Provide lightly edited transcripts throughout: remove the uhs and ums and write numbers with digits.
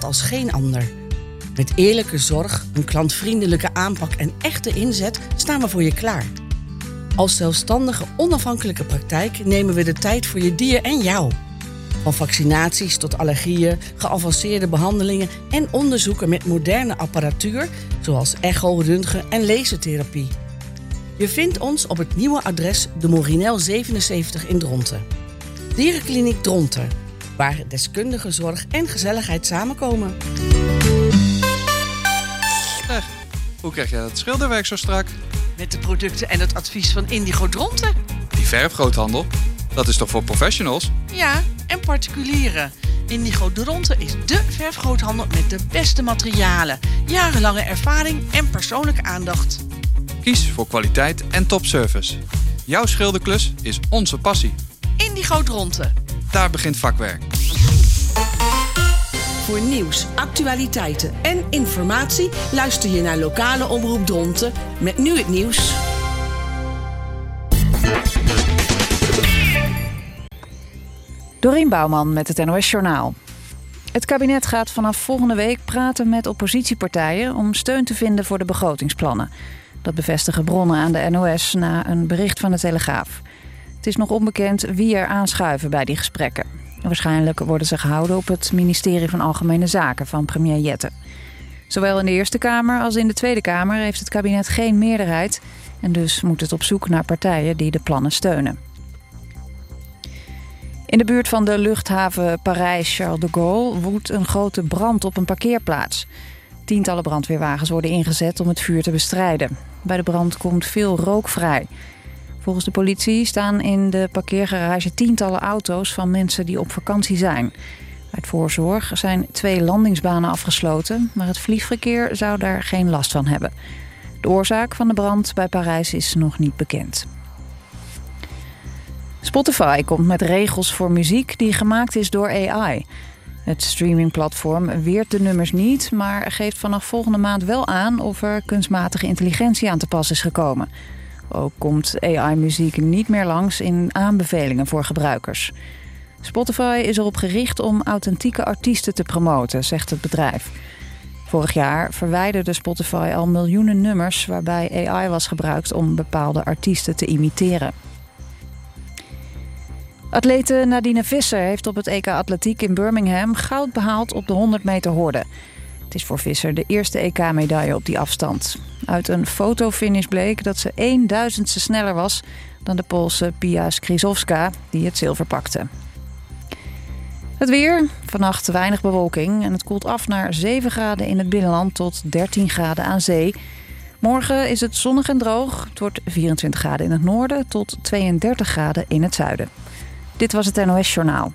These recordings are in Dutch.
als geen ander. Met eerlijke zorg, een klantvriendelijke aanpak en echte inzet staan we voor je klaar. Als zelfstandige, onafhankelijke praktijk nemen we de tijd voor je dier en jou. Van vaccinaties tot allergieën, geavanceerde behandelingen en onderzoeken met moderne apparatuur, zoals echo, röntgen en lasertherapie. Je vindt ons op het nieuwe adres de Morinel 77 in Dronten. Dierenkliniek Dronten, waar deskundige zorg en gezelligheid samenkomen. Hoe krijg jij dat schilderwerk zo strak? Met de producten en het advies van Indigo Dronten. Die verfgroothandel, dat is toch voor professionals? Ja, en particulieren. Indigo Dronten is dé verfgroothandel met de beste materialen, jarenlange ervaring en persoonlijke aandacht. Kies voor kwaliteit en topservice. Jouw schilderklus is onze passie. Indigo Dronten. Daar begint vakwerk. Voor nieuws, actualiteiten en informatie luister je naar lokale omroep Dronten met nu het nieuws. Dorien Bouwman met het NOS Journaal. Het kabinet gaat vanaf volgende week praten met oppositiepartijen om steun te vinden voor de begrotingsplannen. Dat bevestigen bronnen aan de NOS na een bericht van de Telegraaf. Het is nog onbekend wie er aanschuiven bij die gesprekken. Waarschijnlijk worden ze gehouden op het ministerie van Algemene Zaken van premier Jette. Zowel in de Eerste Kamer als in de Tweede Kamer heeft het kabinet geen meerderheid en dus moet het op zoek naar partijen die de plannen steunen. In de buurt van de luchthaven Parijs-Charles de Gaulle woedt een grote brand op een parkeerplaats. Tientallen brandweerwagens worden ingezet om het vuur te bestrijden. Bij de brand komt veel rook vrij. Volgens de politie staan in de parkeergarage tientallen auto's van mensen die op vakantie zijn. Uit voorzorg zijn 2 landingsbanen afgesloten, maar het vliegverkeer zou daar geen last van hebben. De oorzaak van de brand bij Parijs is nog niet bekend. Spotify komt met regels voor muziek die gemaakt is door AI. Het streamingplatform weert de nummers niet, maar geeft vanaf volgende maand wel aan of er kunstmatige intelligentie aan te pas is gekomen. Ook komt AI-muziek niet meer langs in aanbevelingen voor gebruikers. Spotify is erop gericht om authentieke artiesten te promoten, zegt het bedrijf. Vorig jaar verwijderde Spotify al miljoenen nummers waarbij AI was gebruikt om bepaalde artiesten te imiteren. Atlete Nadine Visser heeft op het EK Atletiek in Birmingham goud behaald op de 100 meter horde. Het is voor Visser de eerste EK-medaille op die afstand. Uit een fotofinish bleek dat ze 1/1000ste sneller was dan de Poolse Pia Skrzydłowska, die het zilver pakte. Het weer, vannacht weinig bewolking en het koelt af naar 7 graden in het binnenland tot 13 graden aan zee. Morgen is het zonnig en droog. Het wordt 24 graden in het noorden tot 32 graden in het zuiden. Dit was het NOS Journaal.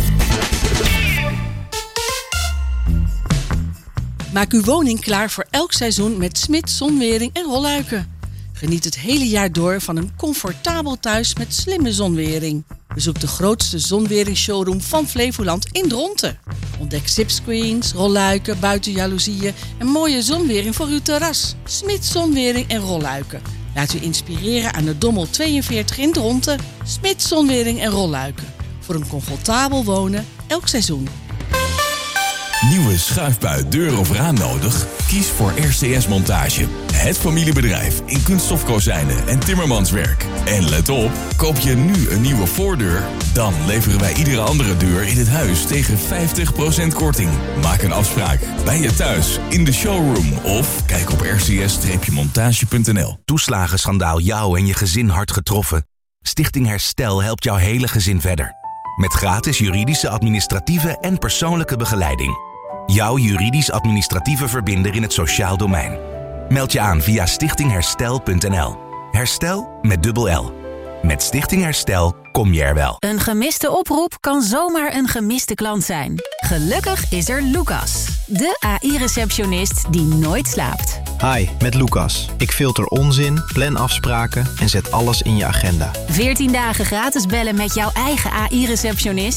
Maak uw woning klaar voor elk seizoen met Smits Zonwering en Rolluiken. Geniet het hele jaar door van een comfortabel thuis met slimme zonwering. Bezoek de grootste zonweringsshowroom van Flevoland in Dronten. Ontdek zipscreens, rolluiken, buitenjaloezieën en mooie zonwering voor uw terras. Smits Zonwering en Rolluiken. Laat u inspireren aan de Dommel 42 in Dronten. Smits Zonwering en Rolluiken. Voor een comfortabel wonen elk seizoen. Nieuwe schuifbui, deur of raam nodig? Kies voor RCS Montage. Het familiebedrijf in kunststofkozijnen en timmermanswerk. En let op, koop je nu een nieuwe voordeur? Dan leveren wij iedere andere deur in het huis tegen 50% korting. Maak een afspraak bij je thuis, in de showroom of kijk op rcs-montage.nl. Toeslagenschandaal jou en je gezin hard getroffen? Stichting Herstel helpt jouw hele gezin verder. Met gratis juridische, administratieve en persoonlijke begeleiding. Jouw juridisch-administratieve verbinder in het sociaal domein. Meld je aan via stichtingherstel.nl. Herstel met dubbel L. Met Stichting Herstel kom je er wel. Een gemiste oproep kan zomaar een gemiste klant zijn. Gelukkig is er Lucas, de AI-receptionist die nooit slaapt. Hi, met Lucas. Ik filter onzin, plan afspraken en zet alles in je agenda. 14 dagen gratis bellen met jouw eigen AI-receptionist.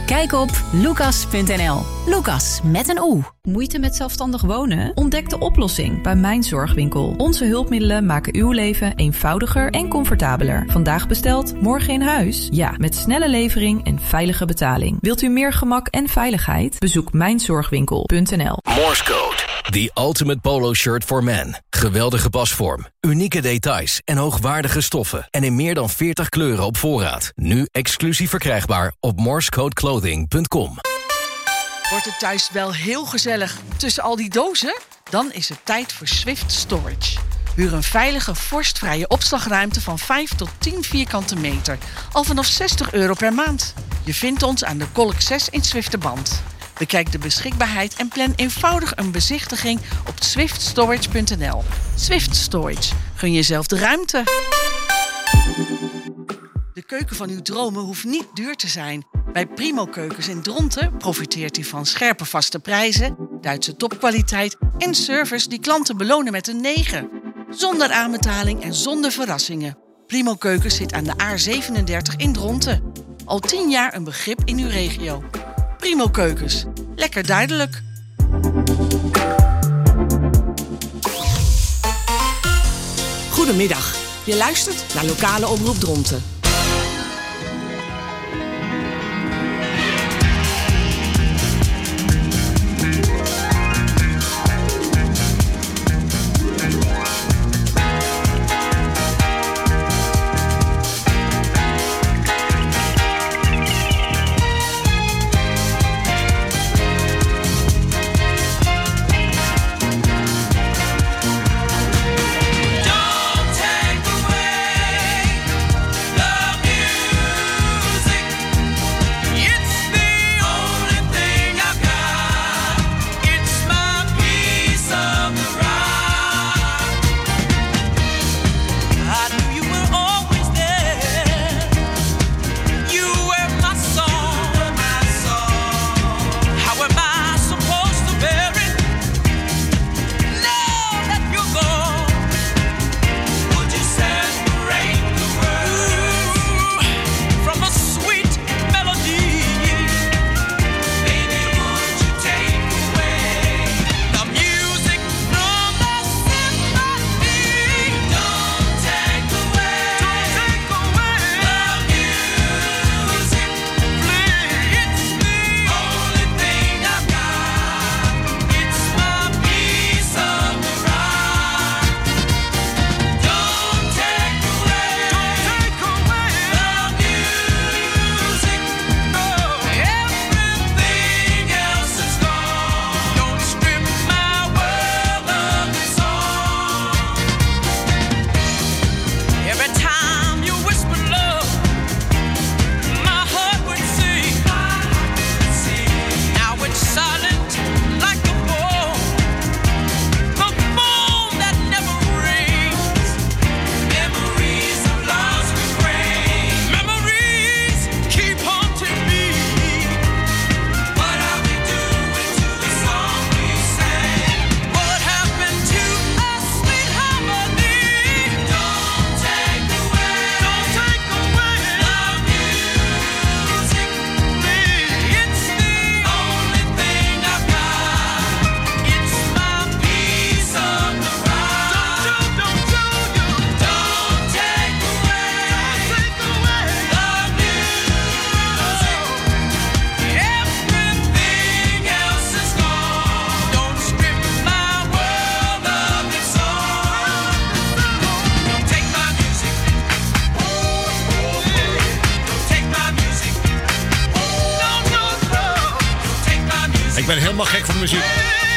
Kijk op lucas.nl. Lucas met een O. Moeite met zelfstandig wonen? Ontdek de oplossing bij Mijn Zorgwinkel. Onze hulpmiddelen maken uw leven eenvoudiger en comfortabeler. Vandaag besteld, morgen in huis? Ja, met snelle levering en veilige betaling. Wilt u meer gemak en veiligheid? Bezoek mijnzorgwinkel.nl. Morse Code. The ultimate polo shirt for men. Geweldige pasvorm, unieke details en hoogwaardige stoffen. En in meer dan 40 kleuren op voorraad. Nu exclusief verkrijgbaar op morsecodeclothing.com. Wordt het thuis wel heel gezellig tussen al die dozen? Dan is het tijd voor Swift Storage. Huur een veilige, vorstvrije opslagruimte van 5 tot 10 vierkante meter. Al vanaf €60 per maand. Je vindt ons aan de Kolk 6 in Zwifterband. Bekijk de beschikbaarheid en plan eenvoudig een bezichtiging op swiftstorage.nl. Swift Storage. Gun jezelf de ruimte. De keuken van uw dromen hoeft niet duur te zijn. Bij Primo Keukens in Dronten profiteert u van scherpe vaste prijzen, Duitse topkwaliteit en service die klanten belonen met een 9. Zonder aanbetaling en zonder verrassingen. Primo Keukens zit aan de A37 in Dronten. Al 10 jaar een begrip in uw regio. Primo Keukens. Lekker duidelijk. Goedemiddag. Je luistert naar Lokale Omroep Dronten. Ik ben helemaal gek van muziek.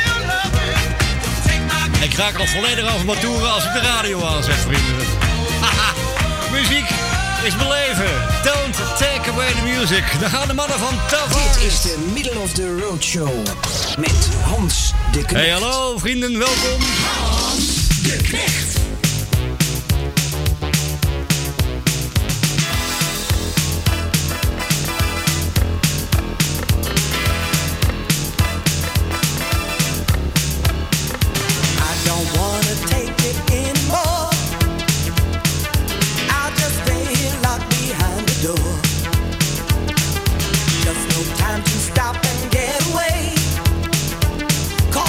Ik raak al volledig over mijn toeren als ik de radio aanzet, vrienden. Muziek is mijn leven. Don't take away the music. Daar gaan de mannen van Tavares. Dit is de Middle of the Road Show met Hans de Knecht. Hey, hallo vrienden, welkom. Hans de Knecht. No time.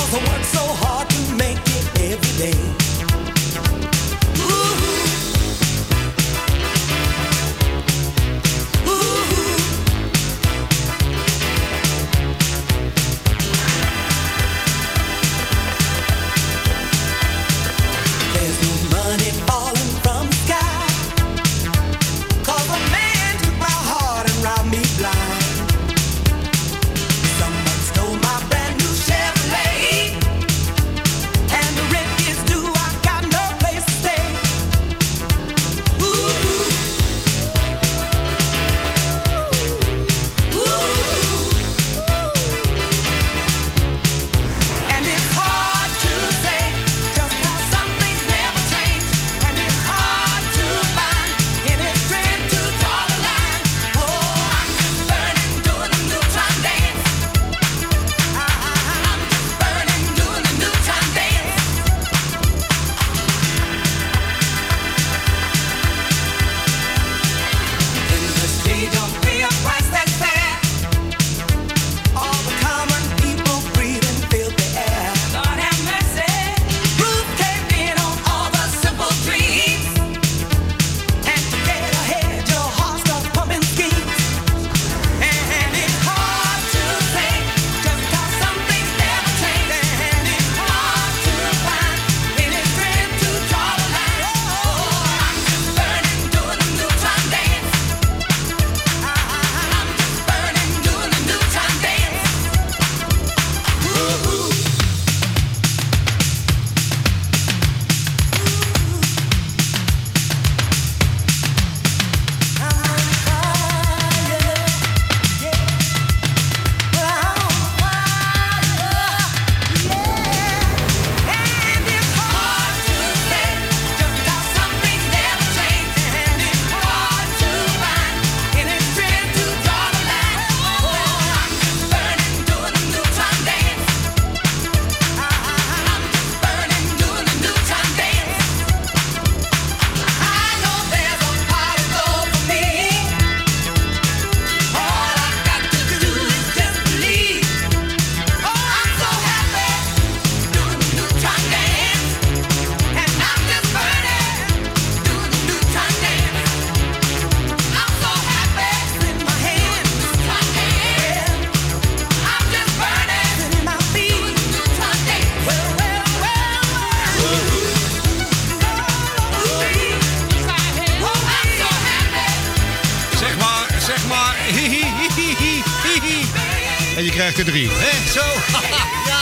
En je krijgt er 3. Hè? Zo. Ja.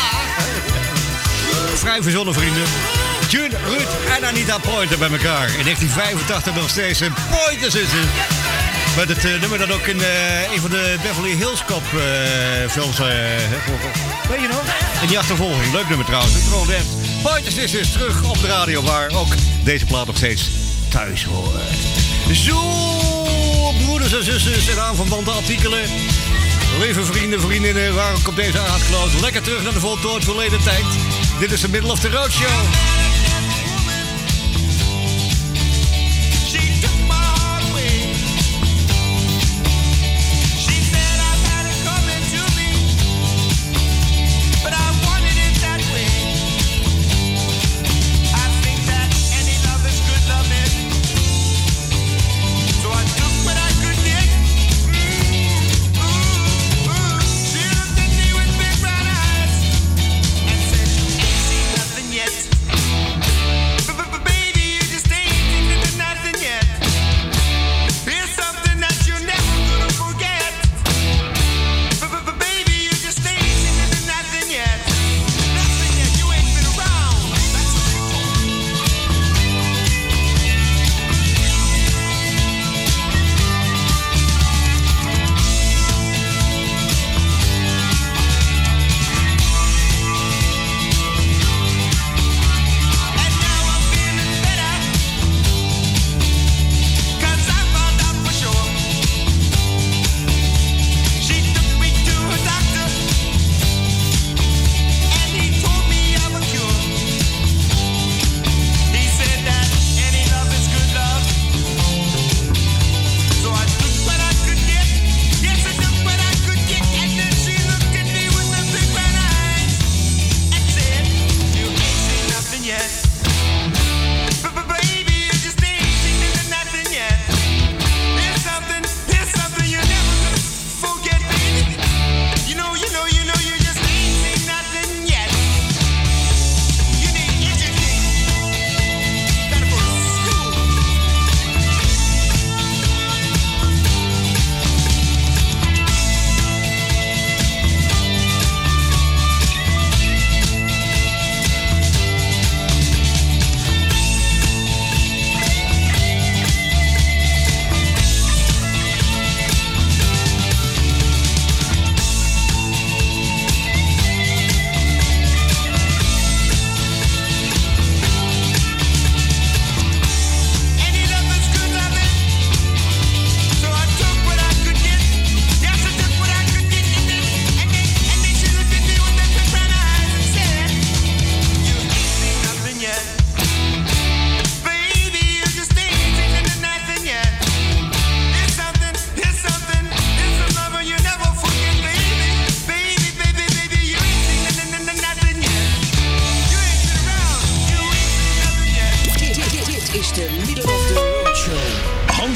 Vrij verzonnen vrienden. June, Ruud en Anita Pointer bij elkaar. In 1985 nog steeds een Pointer zitten. Met het nummer dat ook in een van de Beverly Hills Cop films... weet je nog? In die achtervolging. Leuk nummer trouwens. Gewoon echt. Pointer Sisters terug op de radio, waar ook deze plaat nog steeds thuis hoort. Zo, broeders en zusters en aanverwante artikelen. Lieve vrienden, vriendinnen, waar ook op deze aardkloot. Lekker terug naar de voltooid verleden tijd. Dit is de Middle of the Road Show. Yet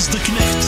Frans de Knecht.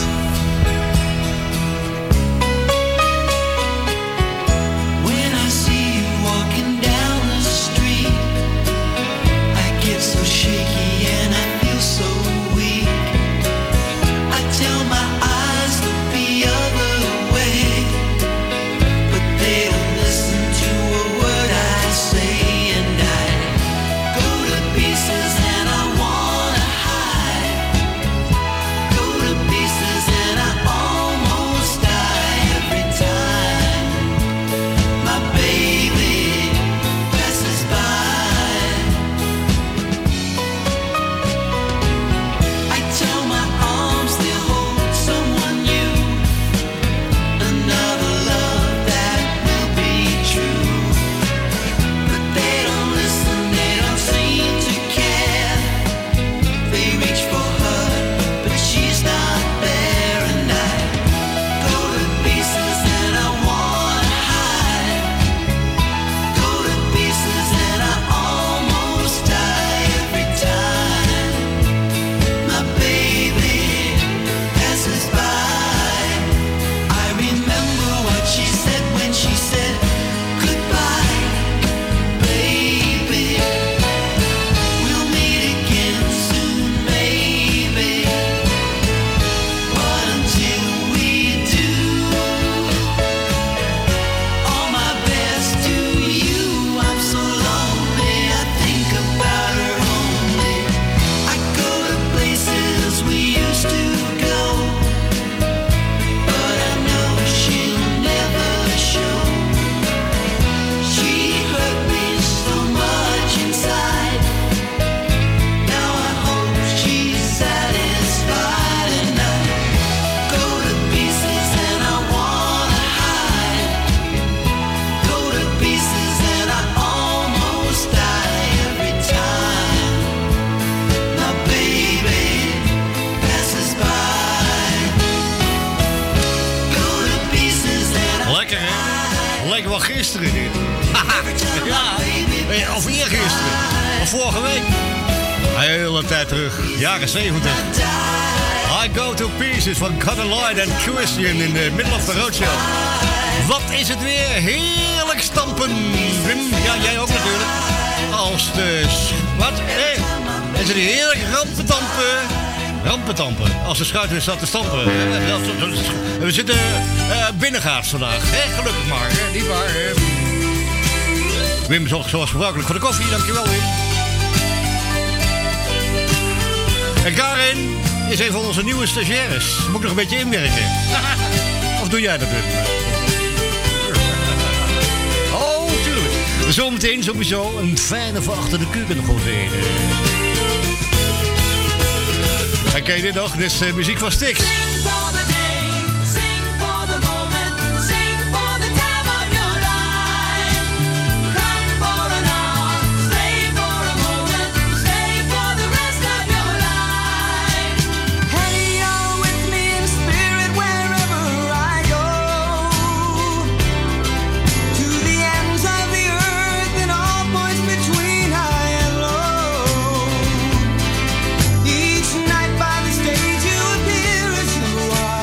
Lekker wel gisteren dit. Ja, of eergisteren. Of vorige week. Een hele tijd terug. Jaren 70. I Go to Pieces van Conor Lloyd en Christian in the middle of the roadshow. Wat is het weer? Heerlijk stampen. Wim, ja, jij ook natuurlijk. Als de... Wat? Is het heerlijk rampetampen. Als de schuit weer staat te stampen. We zitten binnengaats vandaag. Gelukkig maar. Niet waar. Wim zorgt zoals gebruikelijk voor de koffie. Dankjewel, Wim. En Karin is een van onze nieuwe stagiaires. Moet ik nog een beetje inwerken. Of doe jij dat, Wim? Oh, tuurlijk. Zometeen sowieso een fijne van achter de keuken gewoon. En ken je dit nog? Dit is muziek van Styx. Each night by the stage you appear as you are.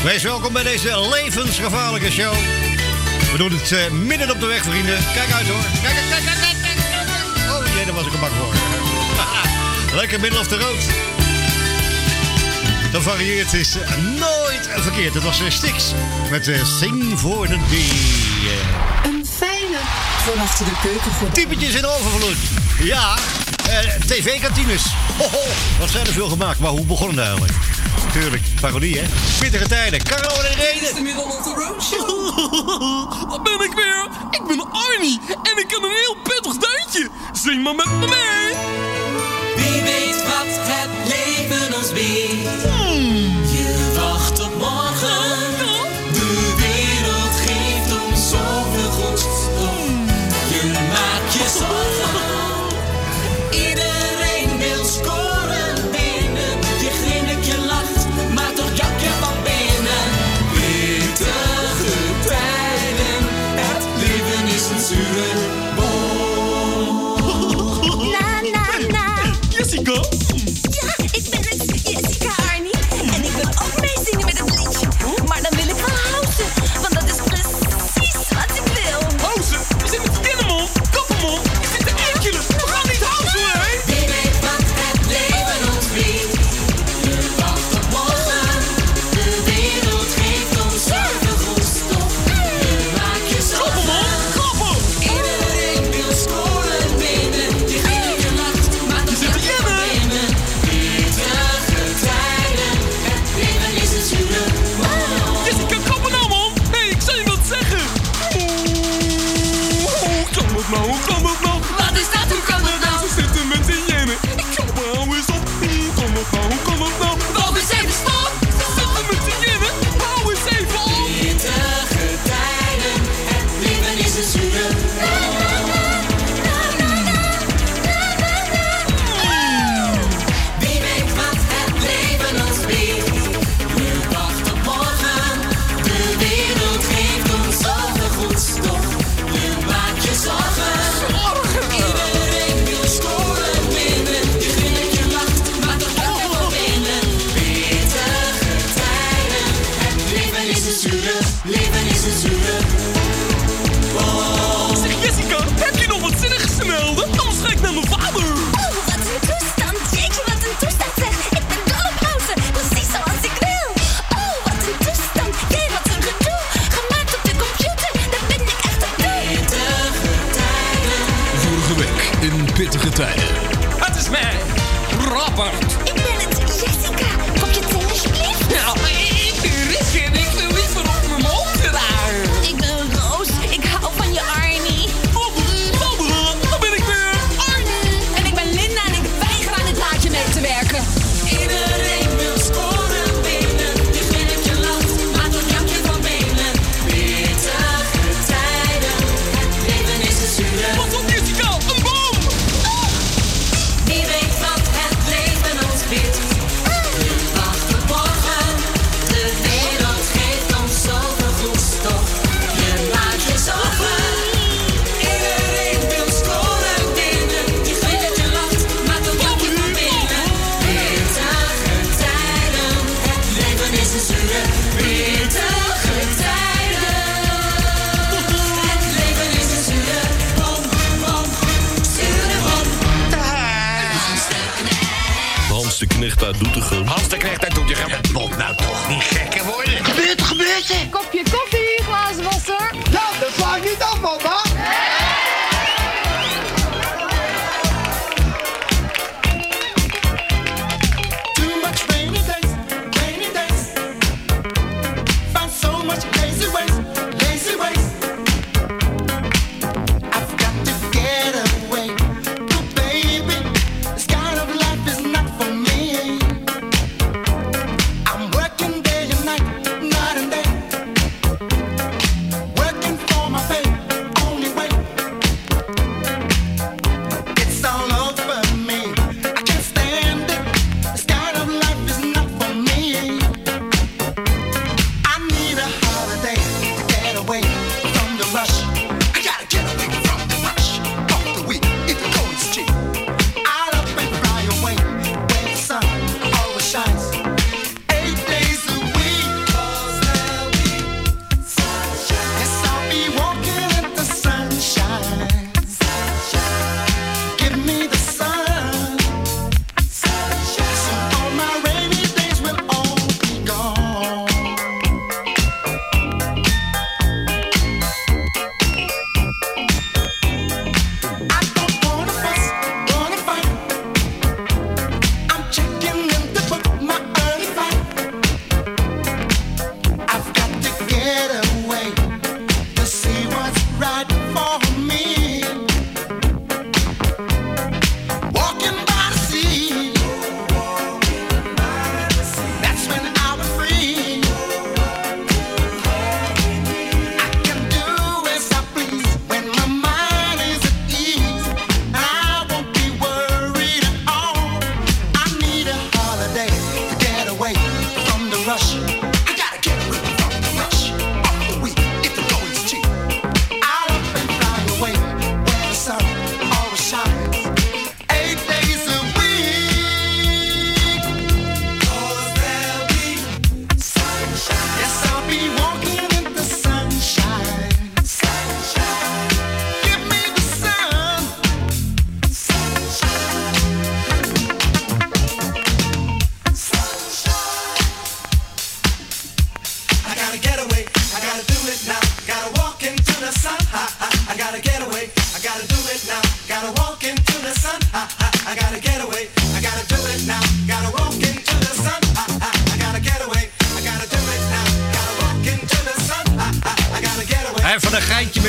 Wees welkom bij deze levensgevaarlijke show. We doen het midden op de weg, vrienden. Kijk uit hoor. Kijk. Oh jee, daar was ik een bak voor. Lekker middle of the road. Dat varieert is nooit verkeerd. Dat was Styx met Sing for the Day. Een fijne van achter de keukengordijn. Typetjes in overvloed. Ja, tv-kantines. Wat zijn er veel gemaakt, maar hoe begon het eigenlijk? Tuurlijk, parodie hè. Pittige tijden. Carlo en Irene. Is de middle of the road show. Wat ben ik weer? Ik ben Arnie en ik kan een heel pittig deuntje. Zing maar met me mee. Wie weet wat het leven ons biedt. Je wacht op morgen. De wereld geeft ons zoveel grondstof. Je maakt je zorgen. Iedereen wil scoren binnen. Je grinnik, je lacht, maar toch jak je van binnen. Pittige tijden. Het leven is een zure bol. Jessica? Ja, ik ben het, Jessica Arnie. En ik wil ook meezingen met het liedje. Maar dan wil ik wel housen, want dat is precies wat ik wil. Housen? We zitten te kennen, man. Kapperman. Ik zit te enkelen. We gaan niet housen, hè? Wie weet wat het leven ons biedt. Je wacht op morgen. De wereld geeft ons zoveel grondstof. Je maakt je zorgen. Klappen! Iedereen wil scoren binnen. Je grinnik, je lacht, maar toch jak je van binnen. Pittige tijden. Het leven is een zure bol. Jessica, kappen nou, man. Hé, ik zou je wat zeggen. Hoe kan dat nou? Hoe kan dat nou? Wat is dat? Hoe kan dat nou? Ze zitten met de jennen. Ik klap maar hou eens op. Hoe kan dat nou? Hoe kan dat nou? Wacht eens even, stop! Ze zitten met de jennen. Hou eens even op. Pittige tijden. Het leven is een zure Wie weet wat het leven ons biedt. Je wacht op morgen. De wereld geeft ons zoveel grondstof. Je maakt je zorgen. Iedereen wil scoren binnen. Je grinnik, je lacht, maar toch jak je van binnen. Pittige tijden. Het leven is een zure, leven is een zure. Zeg Jessica, heb je nog wat zinnigs te melden? Anders ga ik naar mijn vader. Oh, wat een toestand. Jeetje, wat een toestand zeg. Ik ben dol op housen, precies zoals ik wil. Oh, wat een toestand. Jee, wat een gedoe. Gemaakt op de computer, daar ben ik echt op toe. Pittige tijden. Vorige week in Pittige Tijden. Het is mij, Robert. Ik ben het, Jessica. Kopje thee alsjeblieft. Nou, ik ben Rick en ik wil liever op mijn mond draaien. Ik ben Roos. Ik hou van je Arnie. Daar ben ik weer, Arnie. En ik ben Linda en ik weiger aan dit laadje mee te werken. Iedereen wil scoren binnen. Je grinnik, je lacht, maar toch jak je van binnen. Pittige tijden. Het leven is een zure. Pas op, Jessica, een boom. Wie weet wat het leven ons biedt. Je wacht op morgen. De wereld geeft ons zoveel grondstof. Je maakt je zorgen. Iedereen wil scoren binnen. Je grinnik, je lacht, maar toch jak je van binnen. Pittige tijden. Het leven is een zure. Pittige tijden. Het leven is een zure bom, bom, zure bom. Hans de Knecht uit Doetinchem. Hans de Knecht uit Doetinchem. Het moet nou toch niet gekker worden. Gebeurt er? Kopje koffie, glazenwasser. Nou, dat sla ik niet af, man. Too much rainy days, rainy days. Found so much lazy ways, lazy ways. I've got to get away. Oh, baby, this kind of life is not for me. I'm working day and night and day. Working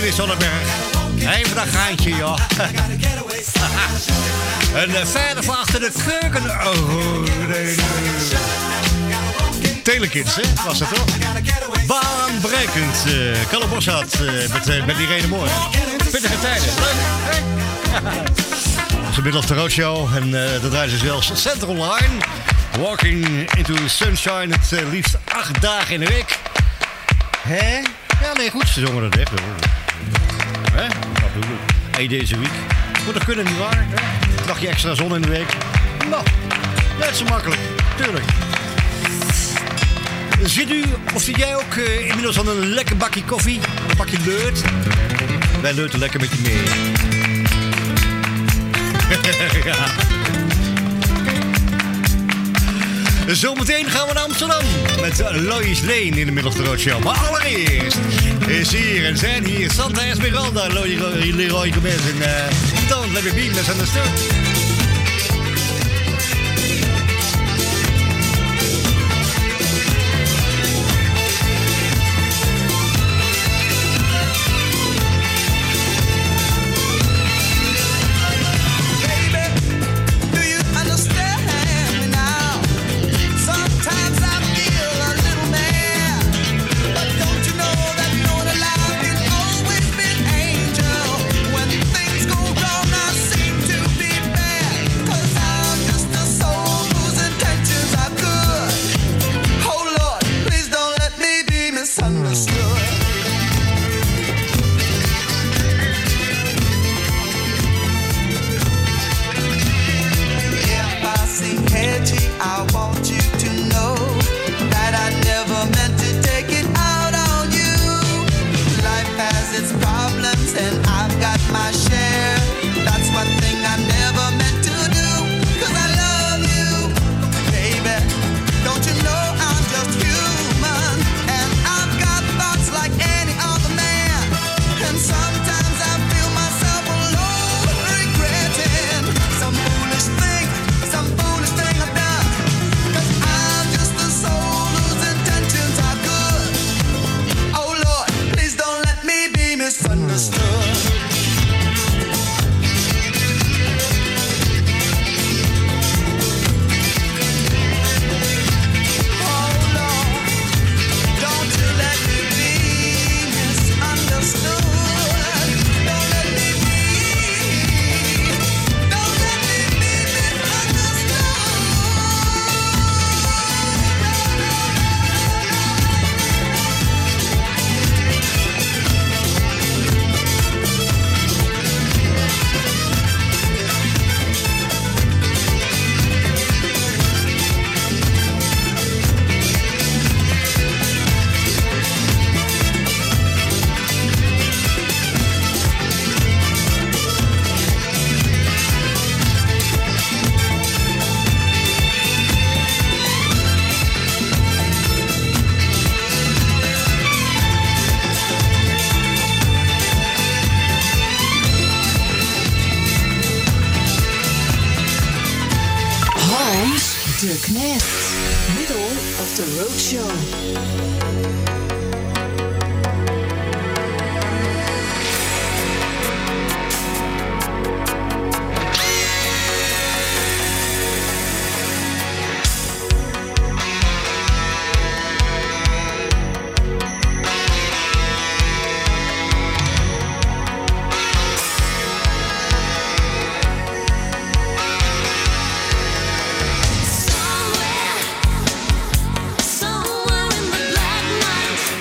Chris Sonnenberg. Even dat gaantje, joh. En verder van achter de keuken. Oh, nee. Telekids, hè? Was dat toch? Baanbrekend. Kalle Boshart met Irene Mooi. Pittige tijden. Leuk, hè? Dat is de Middle of the Road Show. En dat draaien ze zelfs Central Line. Walking into Sunshine. Het liefst 8 dagen in de week. Hè? Ja, nee, goed. Ze zongen dat echt. Hè? Wat doen we? 1 deze week. Moet dat kunnen, nietwaar? Een dagje extra zon in de week. Nou, net zo makkelijk. Tuurlijk. Zit u, of zit jij ook inmiddels aan een lekker bakje koffie? Een bakje leut? Wij leuten lekker met je mee. Ja. Zometeen gaan we naar Amsterdam met Lois Lane in de Middle of the Road Show. Maar allereerst is hier en zijn hier Santa Esmeralda, Leroy Gomez en Don't Let Me Be Misunderstood. Somewhere in the black night.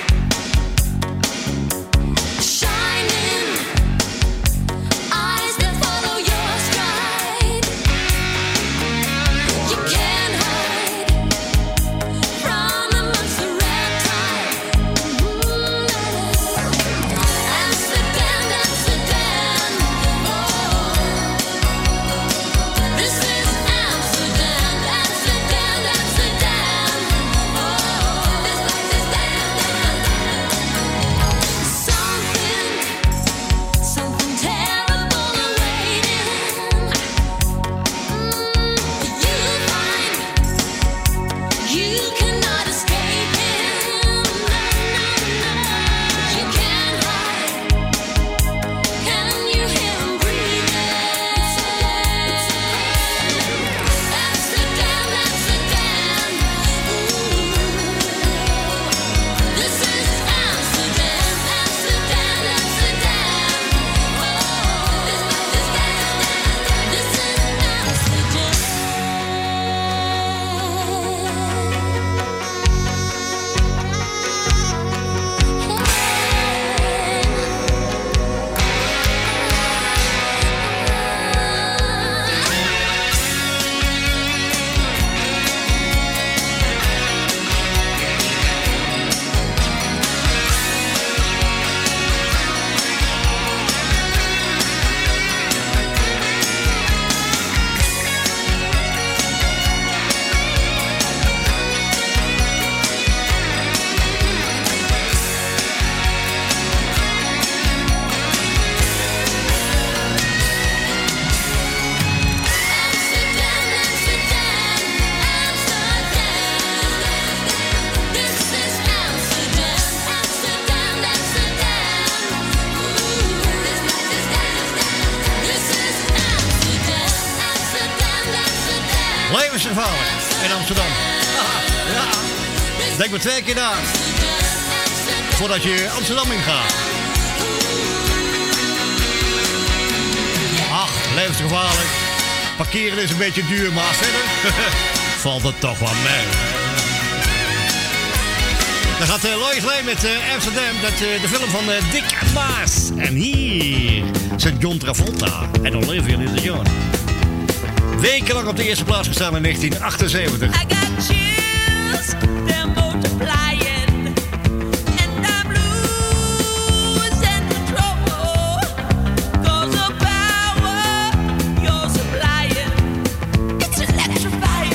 Levensgevaarlijk in Amsterdam. Ja. Denk maar 2 keer na. Voordat je Amsterdam ingaat. Ach, levensgevaarlijk. Parkeren is een beetje duur, maar verder valt het toch wel mee. Dan gaat Lois Lane met Amsterdam, de film van Dick Maas. En hier zit John Travolta en Olivia Newton-John. Wekenlang op de eerste plaats gestaan in 1978. I got chills, they're multiplying. And I'm losing control. 'Cause the power you're supplying, it's electrifying.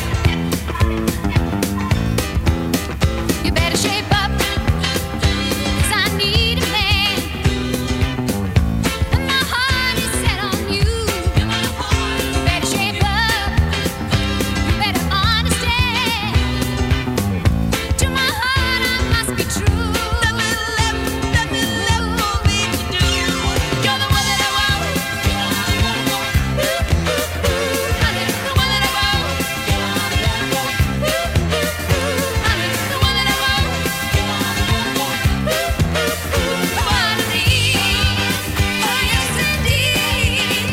You better shape up, 'cause I need a man. And my heart is set on you. You better shape up, you better understand. To my heart I must be true. Let me love for me to do. You're the one that I want. Honey, the one that I want. Honey, the one that I want. One of these, oh yes indeed.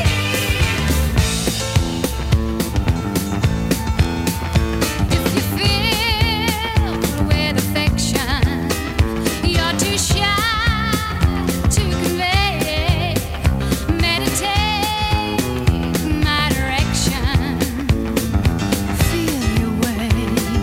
If you feel with affection, you're too shy to convey. Meditate my direction. Feel your way.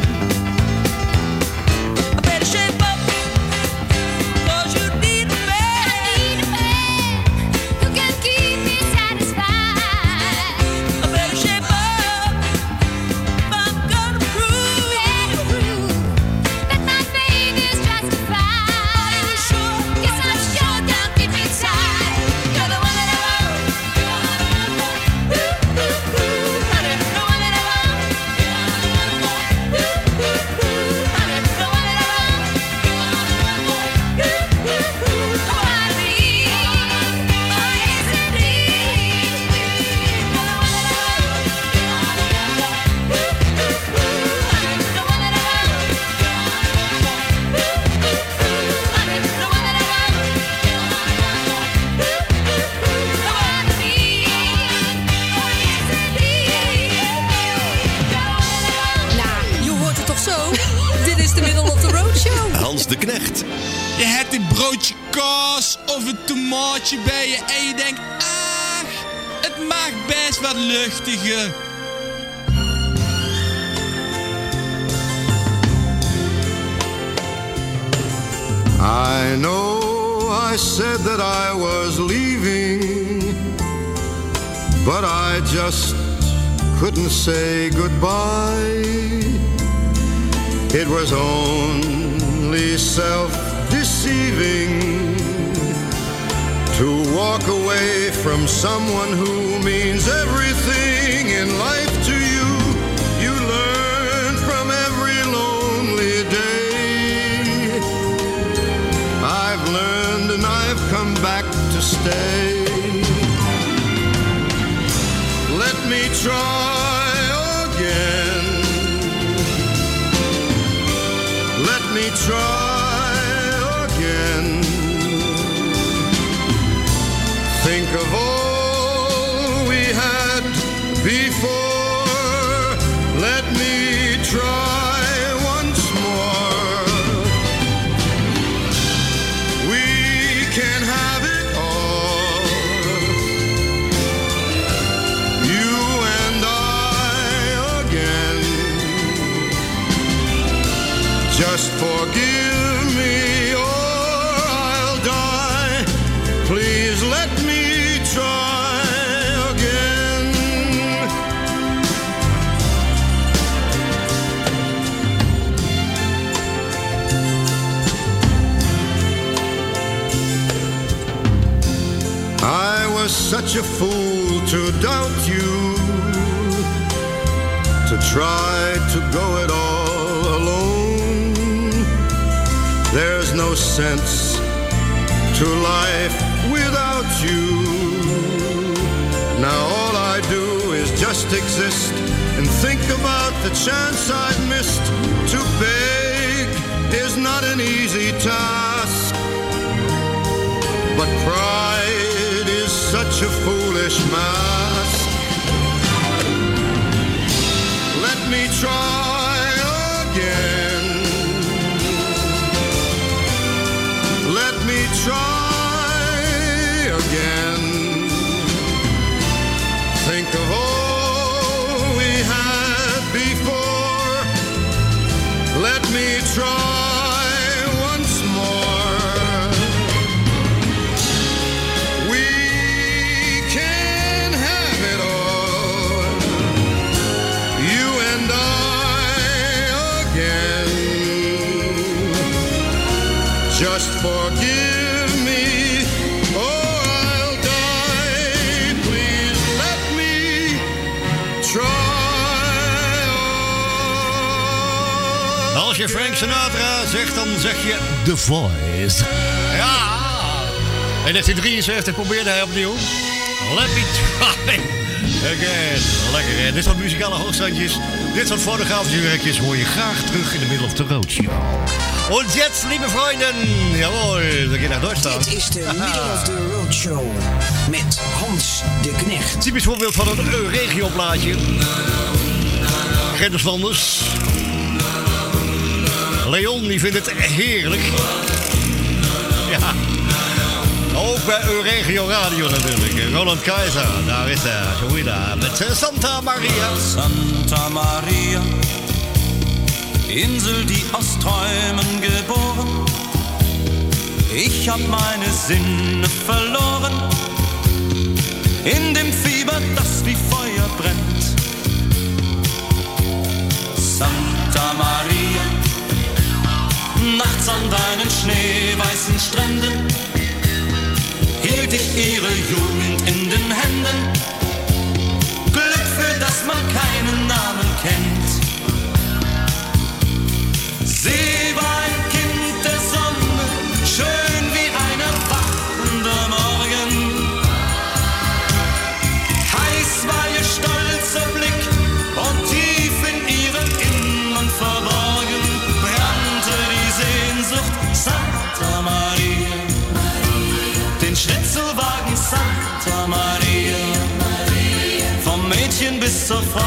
I better shape up, 'cause you need a man. I need a man who can keep me satisfied. I better shape up, if I'm gonna prove that my faith is justified. Are you sure? Yes, I'm sure down deep inside. You're the one that I want. Honey, the one that I want. Honey, the one that I want. One of these, oh yes indeed. You're the one that I want. Honey, the one that I want. Honey, the one that I want. One of these, oh yes indeed. Nou, je hoort het toch zo? Dit is de Middle of the Road Show. Hans de Knecht. Je hebt een broodje kaas of een tomaatje bij je en je denkt, ach, het mag best wat luchtiger. I know I said that I was leaving, but I just couldn't say goodbye. It was only self-deceiving to walk away from someone who means everything in life to you. You learn from every lonely day. I've learned and I've come back to stay. Let me try again. Let me try again. Think of all we had before. Let me try once more. We can have it all. You and I again. Just forgive me or I'll die. Please let me try again. I was such a fool to doubt you, to try to go it all alone. There's no sense to life without you. Now all I do is just exist and think about the chance I've missed. To beg is not an easy task, but pride is such a foolish mask. Let me try again. Let me try again. Think of all we had before. Let me try once more. We can have it all, you and I again. Just forgive me or I'll die. Please let me try. Als je Frank Sinatra zegt, dan zeg je The Voice. Ja! In 1973 probeerde hij opnieuw. Let me try again. Lekker, hè? Dit soort muzikale hoogstandjes, dit soort fotografische werkjes hoor je graag terug in de Middle of the Road Show. Und jetzt, liebe Freunde, jawohl, we gaan naar Duitsland. Dit is de Middle of the Road Show met Hans de Knecht. Typisch voorbeeld van een regioplaatje. Grenslanders. Leon, die vindt het heerlijk. Ja. Ook bij Euregio Radio natuurlijk. Roland Kaiser, daar is hij. Zo weer met Santa Maria. Santa Maria, Insel, die aus Träumen geboren. Ich hab meine Sinne verloren. In dem Fieber, das wie Feuer brennt. Santa Maria, nachts an deinen schneeweißen Stränden hielt ich ihre Jugend in den Händen. Glück, für das man keinen Namen kennt. Sie war ein Kind der Sonne, schön wie ein erwachender Morgen. Heiß war ihr stolzer Blick und tief in ihrem Innern verborgen brannte die Sehnsucht Santa Maria. Den Schnitzelwagen Santa Maria, vom Mädchen bis zur Frau.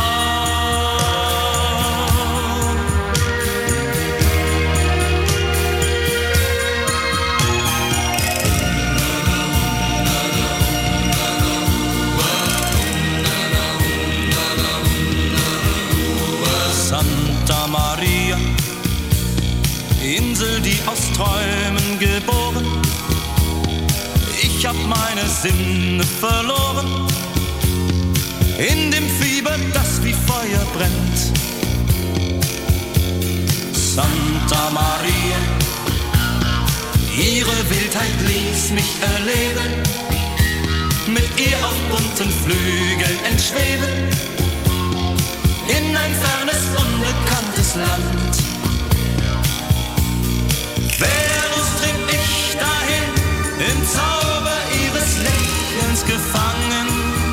Santa Maria, Insel, die aus Träumen geboren. Ich hab meine Sinne verloren. In dem Fieber, das wie Feuer brennt. Santa Maria, ihre Wildheit ließ mich erleben. Mit ihr auf bunten Flügeln entschweben. In ein fernes, unbekanntes Land. Venus trieb ich dahin, im Zauber ihres Lächelns gefangen.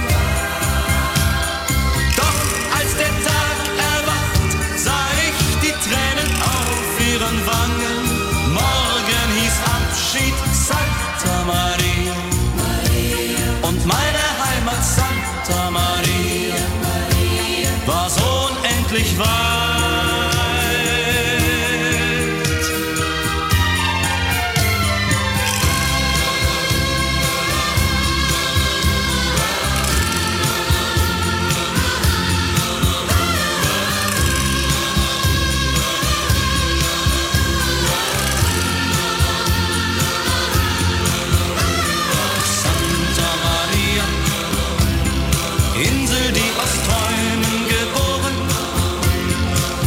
Doch als der Tag erwacht, sah ich die Tränen auf ihren Wangen. Morgen hieß Abschied Santa Maria. Und meine Heimat Santa Maria war so unendlich weit. Santa Maria, Insel, die aus Träumen geboren.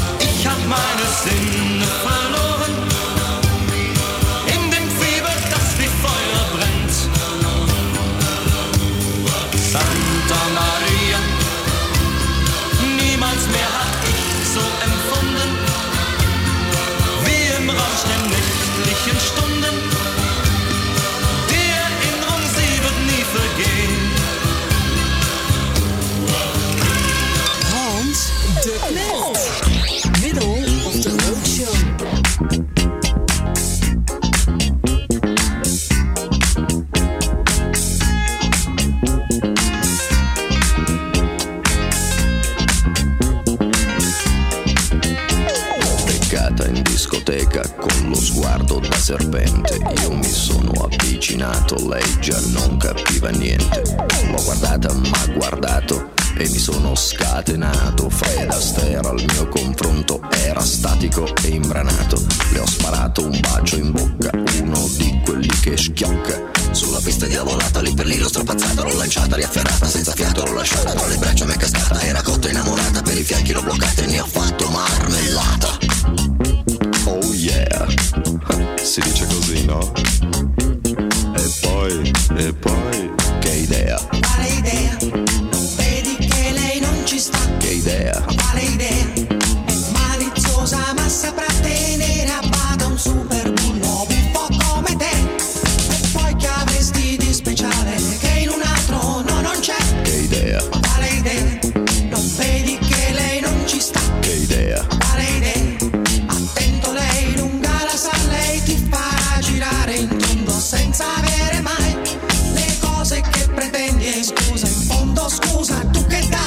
secca con lo sguardo da serpente. Io mi sono avvicinato, lei già non capiva niente. L'ho guardata, m'ha guardato e mi sono scatenato. Fred Astaire al mio confronto era statico e imbranato. Le ho sparato un bacio in bocca, uno di quelli che schiocca. Sulla pista diavolata, lì per lì l'ho strapazzata, l'ho lanciata, riafferrata, senza fiato l'ho lasciata, tra le braccia m'è cascata, era cotta innamorata, per i fianchi l'ho bloccata e ne ho fatto marmellata. Oh yeah, si dice così, no? E poi, che idea? Quale idea? Non vedi che lei non ci sta? Che idea? Quale idea? È maliziosa ma saprà tenere a bada un super bullo buffo come te. E poi che avresti di speciale che in un altro no non c'è? Che idea? Quale idea? Non vedi che lei non ci sta? Che idea? Quale idea? Attento, lei lunga la sa, lei ti farà girare in tondo senza avere mai le cose che pretendi. E scusa, in fondo scusa, tu che dai?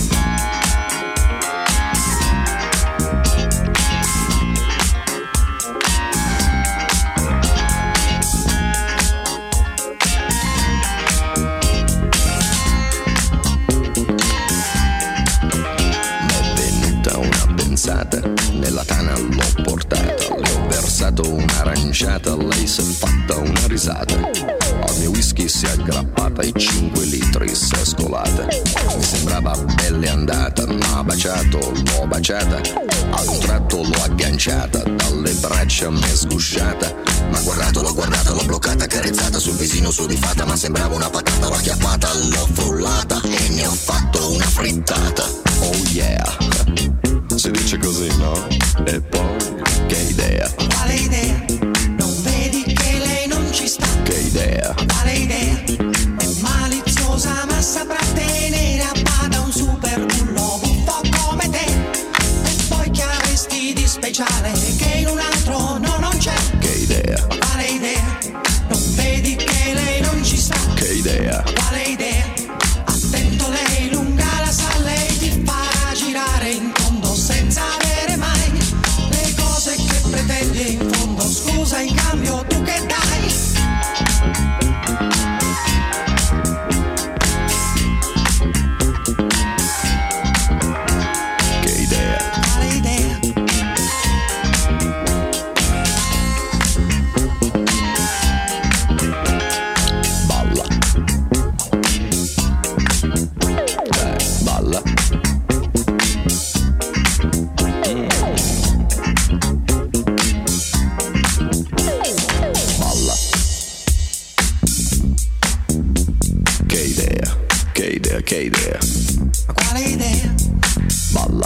Nella tana l'ho portata, le ho versato un'aranciata, lei si è fatta una risata. Al mio whisky si è aggrappata e 5 litri si è scolata. Mi sembrava belle andata, m'ha baciato, l'ho baciata. Ad un tratto l'ho agganciata, dalle braccia m'è sgusciata. M'ha guardato, l'ho guardata, l'ho bloccata, carezzata sul visino sudifata. Ma sembrava una patata, l'ho acchiappata, l'ho frullata e ne ho fatto una frittata. Oh yeah, si dice così, no? E poi, che idea? Quale idea? Non vedi che lei non ci sta? Che idea? Quale idea? È maliziosa ma saprà tenere a bada un super bullo buffo come te. E poi che avresti di speciale che in un altro no non c'è? Che idea? Quale idea? Non vedi che lei non ci sta? Che idea? Quale idea? Attento, lei lunga la sa, lei ti farà girare in tondo senza avere mai le cose che pretendi. In fondo scusa, in cambio tu che dai? Che idea? Quale idea? Balla. Dai, balla. Balla. Che idea? Che idea? Che idea? Ma quale idea? Balla.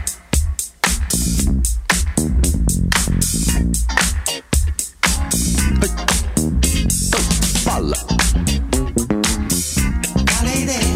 Balla. Quale idea?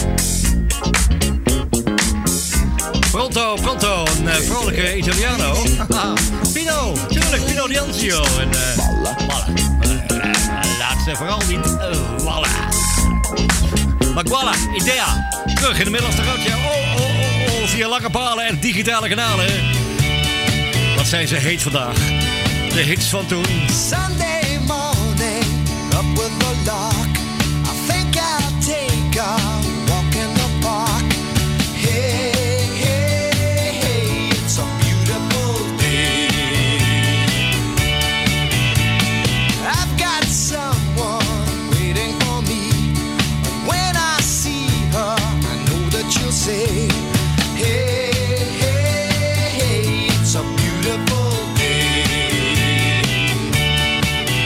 Pronto, pronto, een vrolijke Italiano. Pino, tuurlijk, Pino D'Anzio. En Balla. Laat ze vooral niet wallen. Maar voilà, idea. Terug in de Middellandse Roodje. Oh, via lange palen en digitale kanalen. Wat zijn ze heet vandaag. De hits van toen. Sunday morning, up with the lark. I think I'll take a walk in the park. Hey, hey, hey, it's a beautiful day. I've got someone waiting for me. And when I see her, I know that you'll say, hey, hey, hey, it's a beautiful day.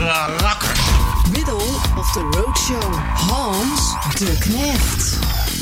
rakkers. Middle of the Roadshow. Hans de Knecht.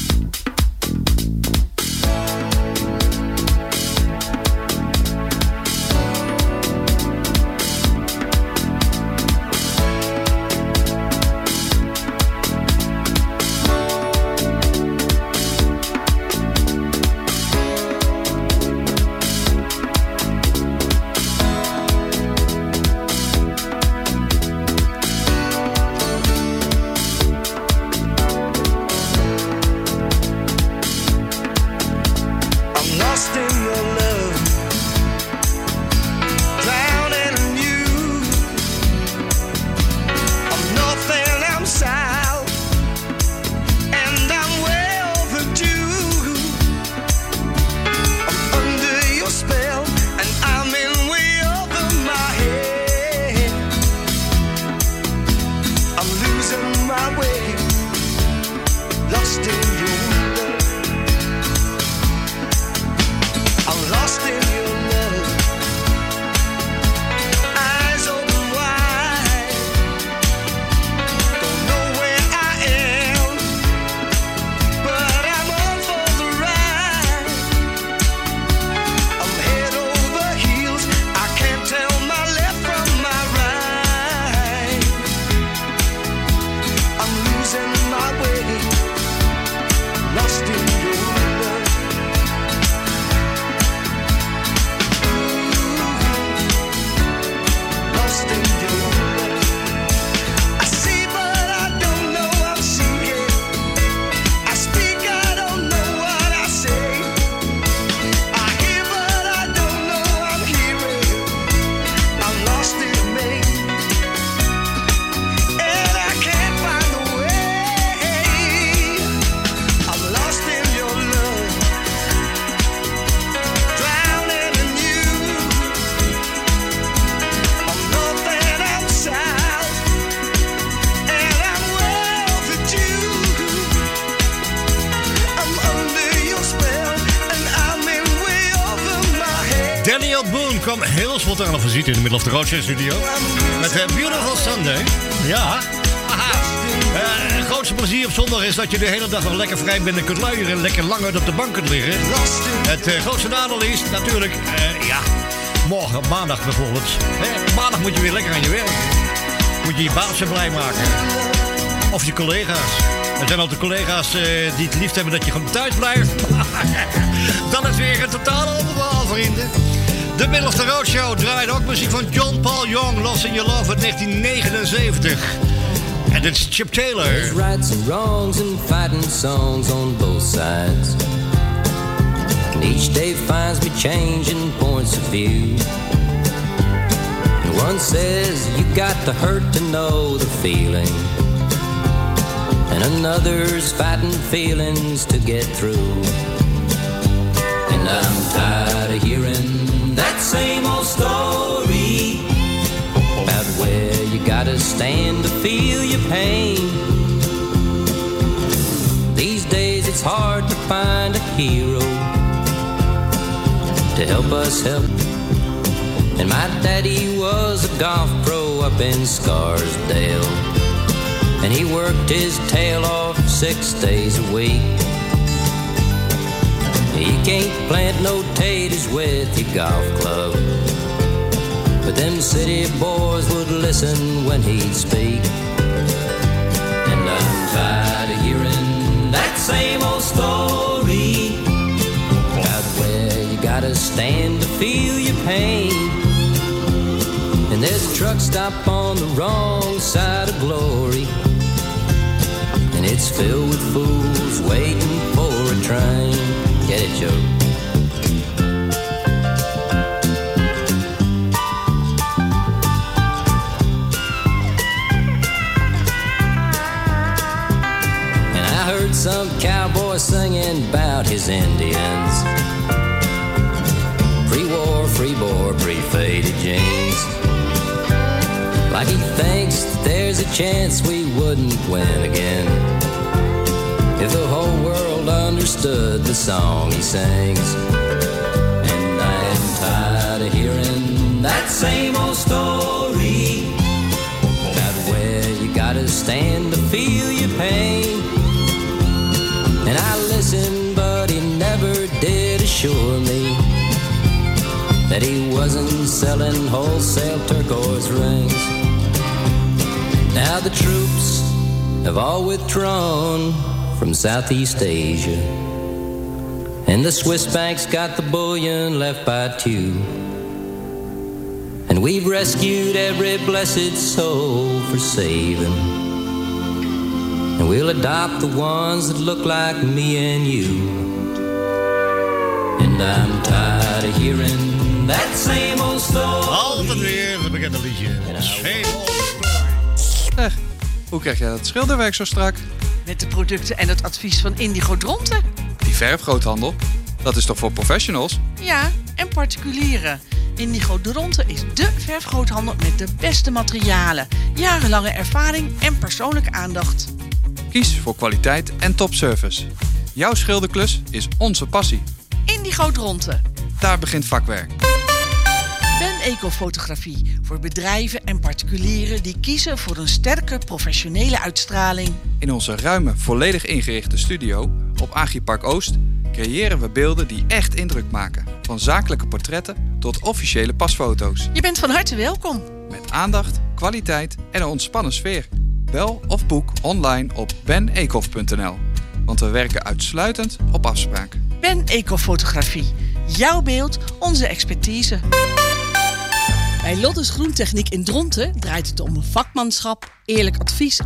Kwam heel spontaan op visite in de Middle of the Roadshow studio. Met Beautiful Sunday. Ja. Het grootste plezier op zondag is dat je de hele dag nog lekker vrij bent en kunt luieren en lekker langer op de bank kunt liggen. Het grootste nadeel is natuurlijk, morgen, maandag bijvoorbeeld. Maandag moet je weer lekker aan je werk. Moet je je baas blij maken. Of je collega's. Er zijn altijd collega's die het liefst hebben dat je gewoon thuis blijft. Dan is weer een totale overval, vrienden. De Middle of the Roadshow draait ook muziek van John Paul Young, Lost in Your Love uit 1979. En dit is Chip Taylor. There's rights and wrongs and fighting songs on both sides. And each day finds me changing points of view. And one says you got to hurt to know the feeling. And another's fighting feelings to get through. And I'm tired of hearing that same old story about where you gotta stand to feel your pain. These days it's hard to find a hero to help us help. And my daddy was a golf pro up in Scarsdale, and he worked his tail off 6 days a week. You can't plant no taters with your golf club, but them city boys would listen when he'd speak. And I'm tired of hearing that same old story about where you gotta stand to feel your pain. And there's a truck stop on the wrong side of glory, and it's filled with fools waiting for a train. Get it, Joe? And I heard some cowboy singing about his Indians. Pre-war, free-bore, pre-faded jeans. Like he thinks that there's a chance we wouldn't win again if the whole world understood the song he sings. And I am tired of hearing that same old story stand to feel your pain. And I listened, but he never did assure me that he wasn't selling wholesale turquoise rings. Now the troops have all withdrawn from Southeast Asia, and the Swiss banks got the bullion left by two. And we've rescued every blessed soul for saving, and we'll adopt the ones that look like me and you. And I'm tired of hearing that same old story. Altijd weer het bekende liedje. Zeg, hoe krijg jij dat schilderwerk zo strak? Met de producten en het advies van Indigo Dronten. Die verfgroothandel, dat is toch voor professionals? Ja, en particulieren. Indigo Dronten is dé verfgroothandel met de beste materialen, jarenlange ervaring en persoonlijke aandacht. Kies voor kwaliteit en topservice. Jouw schilderklus is onze passie. Indigo Dronten. Daar begint vakwerk. Ben Ecofotografie voor bedrijven en particulieren die kiezen voor een sterke professionele uitstraling. In onze ruime, volledig ingerichte studio op Agripark Oost creëren we beelden die echt indruk maken. Van zakelijke portretten tot officiële pasfoto's. Je bent van harte welkom. Met aandacht, kwaliteit en een ontspannen sfeer. Bel of boek online op benecof.nl. Want we werken uitsluitend op afspraak. Ben Ecofotografie. Jouw beeld, onze expertise. Bij Lottes Groentechniek in Dronten draait het om vakmanschap, eerlijk advies